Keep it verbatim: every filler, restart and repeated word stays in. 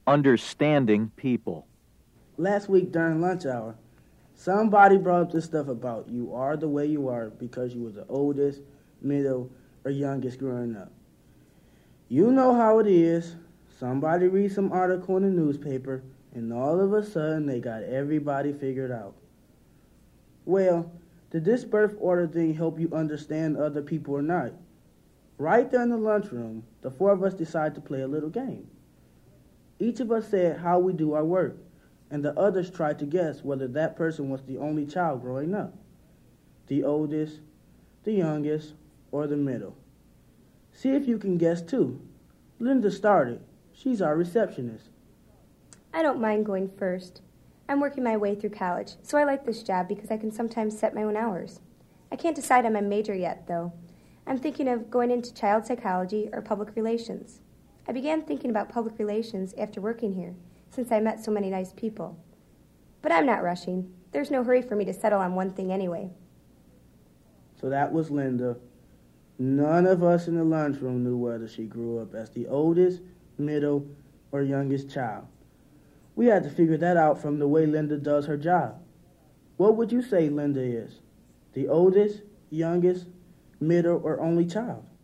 understanding people. Last week during lunch hour, somebody brought up this stuff about you are the way you are because you were the oldest, middle, or youngest growing up. You know how it is. Somebody reads some article in the newspaper, and all of a sudden they got everybody figured out. Well, did this birth order thing help you understand other people or not? Right there in the lunchroom, the four of us decided to play a little game. Each of us said how we do our work, and the others tried to guess whether that person was the only child growing up, the oldest, the youngest, or the middle. See if you can guess too. Linda started. She's our receptionist. I don't mind going first. I'm working my way through college, so I like this job because I can sometimes set my own hours. I can't decide on my major yet, though. I'm thinking of going into child psychology or public relations. I began thinking about public relations after working here, since I met so many nice people. But I'm not rushing. There's no hurry for me to settle on one thing anyway. So that was Linda. None of us in the lunchroom knew whether she grew up as the oldest, middle, or youngest child. We had to figure that out from the way Linda does her job. What would you say Linda is? The oldest, youngest, middle, or only child?